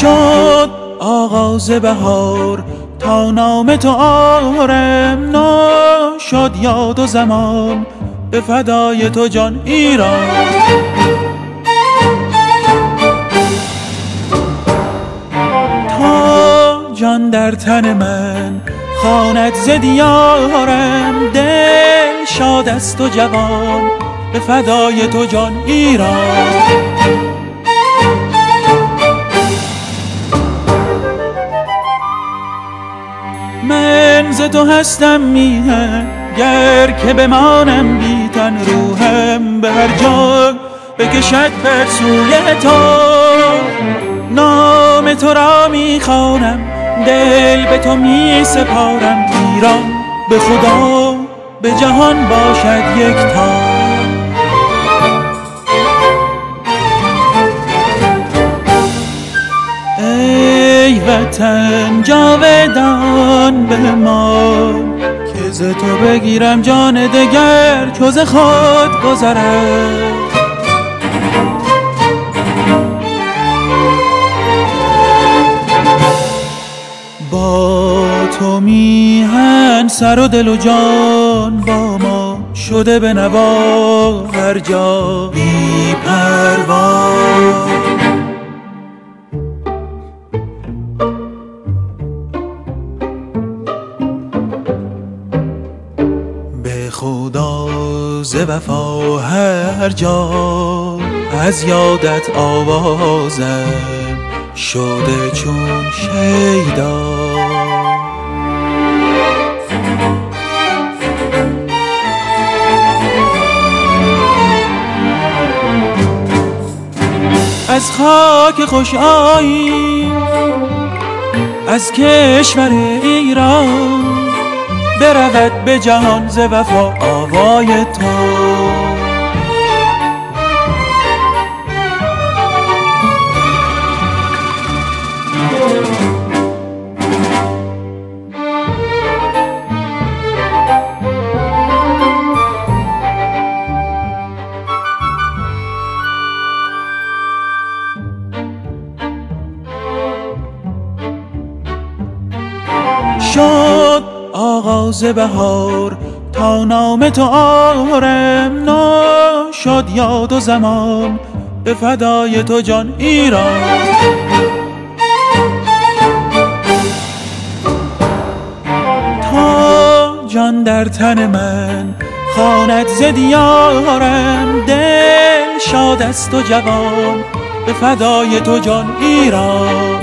شد آغاز بهار تا نام تو آرم شد یاد و زمان به فدای تو جان ایران. تا جان در تن من خواند ز دیارم دل شاد است و جوان به فدای تو جان ایران. من ز تو هستم میهن گر که بمانم بی تن روحم به هر جا بکشد پر سوی تو. نام تو را میخوانم دل به تو می سپارم ایران به خدا به جهان باشد یکتا. ای وطن جاودان بمان که ز تو بگیرم جان دگر چو ز خود گذرد. با تو میهن سر و دل و جان با ما شده به نوا هر جا بی پروا. به خدا ز وفا هر جا از یادت آوازم شده چون شیدا. از خاک خوش آیی از کشور ایران برود به جهان ز وفا آوای تو. شد آغاز بهار تا نام تو آرم شد یاد و زمان به فدای تو جان ایران. تا جان در تن من خواند ز دیارم دل شاد است و جوان به فدای تو جان ایران.